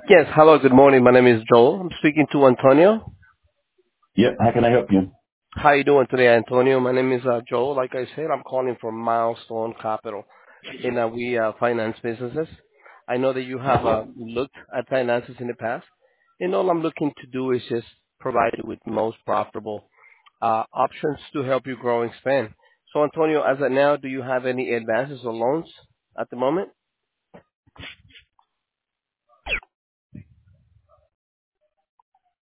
Yes, hello, good morning. My name is Joel. I'm speaking to Antonio. Yep. How can I help you? How you doing today, Antonio? My name is Joel. Like I said, I'm calling from Milestone Capital, and we finance businesses. I know that you have looked at finances in the past, and all I'm looking to do is just provide you with most profitable options to help you grow and expand. So, Antonio, as of now, do you have any advances or loans at the moment?